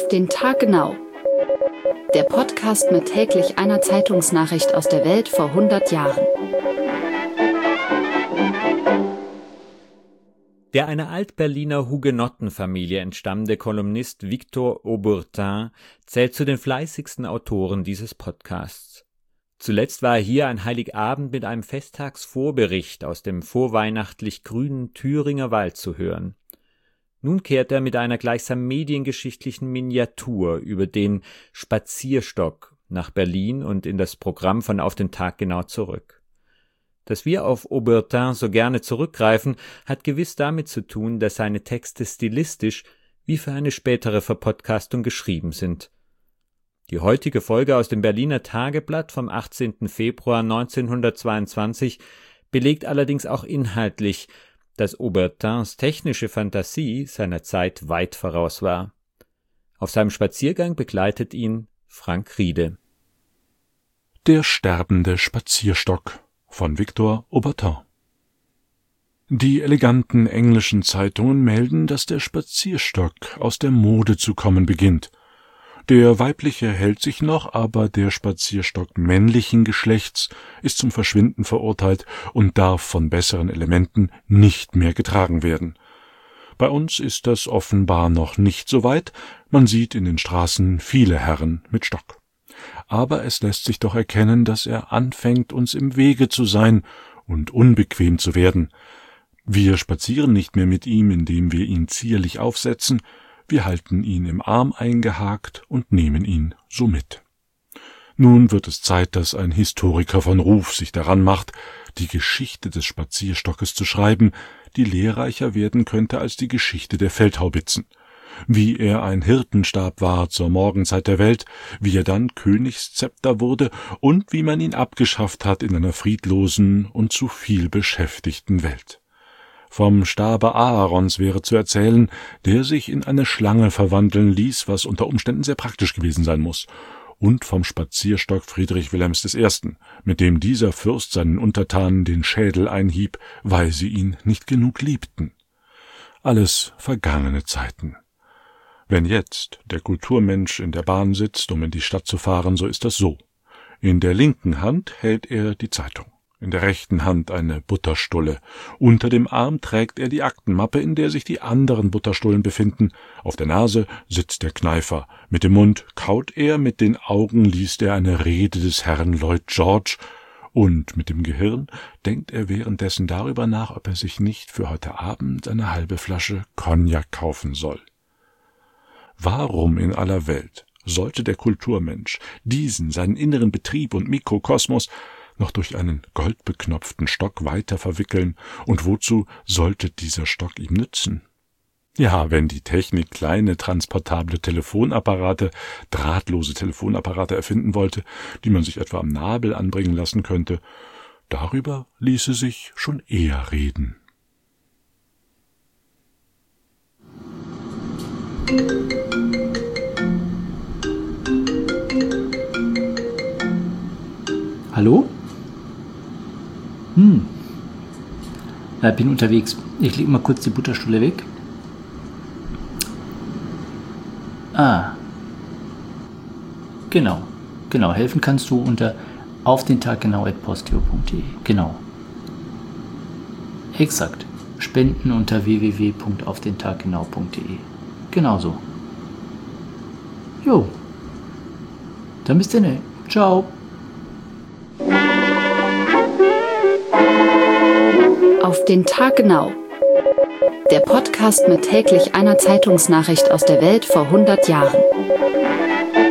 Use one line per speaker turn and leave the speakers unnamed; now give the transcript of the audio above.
den Tag genau. Der Podcast mit täglich einer Zeitungsnachricht aus der Welt vor 100 Jahren.
Der einer Alt-Berliner Hugenottenfamilie entstammende Kolumnist Victor Auburtin zählt zu den fleißigsten Autoren dieses Podcasts. Zuletzt war er hier an Heiligabend mit einem Festtagsvorbericht aus dem vorweihnachtlich grünen Thüringer Wald zu hören. Nun kehrt er mit einer gleichsam mediengeschichtlichen Miniatur über den Spazierstock nach Berlin und in das Programm von Auf den Tag genau zurück. Dass wir auf Auburtin so gerne zurückgreifen, hat gewiss damit zu tun, dass seine Texte stilistisch wie für eine spätere Verpodcastung geschrieben sind. Die heutige Folge aus dem Berliner Tageblatt vom 18. Februar 1922 belegt allerdings auch inhaltlich, dass Auburtins technische Fantasie seiner Zeit weit voraus war. Auf seinem Spaziergang begleitet ihn Frank Riede.
Der sterbende Spazierstock von Victor Auburtin. Die eleganten englischen Zeitungen melden, dass der Spazierstock aus der Mode zu kommen beginnt. Der weibliche hält sich noch, aber der Spazierstock männlichen Geschlechts ist zum Verschwinden verurteilt und darf von besseren Elementen nicht mehr getragen werden. Bei uns ist das offenbar noch nicht so weit, man sieht in den Straßen viele Herren mit Stock. Aber es lässt sich doch erkennen, dass er anfängt, uns im Wege zu sein und unbequem zu werden. Wir spazieren nicht mehr mit ihm, indem wir ihn zierlich aufsetzen, wir halten ihn im Arm eingehakt und nehmen ihn so mit. Nun wird es Zeit, dass ein Historiker von Ruf sich daran macht, die Geschichte des Spazierstockes zu schreiben, die lehrreicher werden könnte als die Geschichte der Feldhaubitzen. Wie er ein Hirtenstab war zur Morgenzeit der Welt, wie er dann Königszepter wurde und wie man ihn abgeschafft hat in einer friedlosen und zu viel beschäftigten Welt. Vom Stabe Aarons wäre zu erzählen, der sich in eine Schlange verwandeln ließ, was unter Umständen sehr praktisch gewesen sein muss, und vom Spazierstock Friedrich Wilhelms I., mit dem dieser Fürst seinen Untertanen den Schädel einhieb, weil sie ihn nicht genug liebten. Alles vergangene Zeiten. Wenn jetzt der Kulturmensch in der Bahn sitzt, um in die Stadt zu fahren, so ist das so. In der linken Hand hält er die Zeitung. In der rechten Hand eine Butterstulle. Unter dem Arm trägt er die Aktenmappe, in der sich die anderen Butterstullen befinden. Auf der Nase sitzt der Kneifer. Mit dem Mund kaut er, mit den Augen liest er eine Rede des Herrn Lloyd George. Und mit dem Gehirn denkt er währenddessen darüber nach, ob er sich nicht für heute Abend eine halbe Flasche Cognac kaufen soll. Warum in aller Welt sollte der Kulturmensch diesen, seinen inneren Betrieb und Mikrokosmos, noch durch einen goldbeknopften Stock weiter verwickeln, und wozu sollte dieser Stock ihm nützen? Ja, wenn die Technik kleine, transportable Telefonapparate, drahtlose Telefonapparate erfinden wollte, die man sich etwa am Nabel anbringen lassen könnte, darüber ließe sich schon eher reden.
Hallo? Bin unterwegs. Ich lege mal kurz die Butterstulle weg. Genau. Helfen kannst du unter aufdentaggenau@posteo.de. Genau. Exakt. Spenden unter www.aufdentaggenau.de. Genau so. Jo. Dann bis dann. Ciao.
Auf den Tag genau. Der Podcast mit täglich einer Zeitungsnachricht aus der Welt vor 100 Jahren.